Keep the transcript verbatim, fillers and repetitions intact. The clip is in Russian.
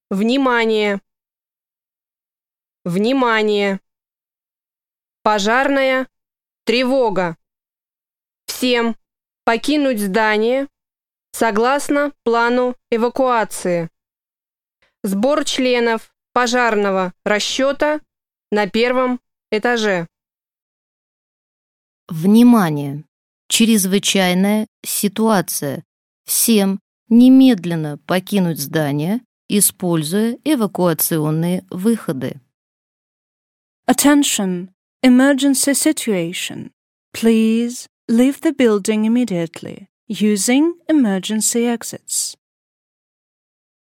Внимание! Внимание! Пожарная тревога! Всем покинуть здание согласно плану эвакуации. Сбор членов пожарного расчета на первом этаже. Внимание! Чрезвычайная ситуация. Всем немедленно покинуть здание, используя эвакуационные выходы. Attention! Emergency situation. Please leave the building immediately using emergency exits.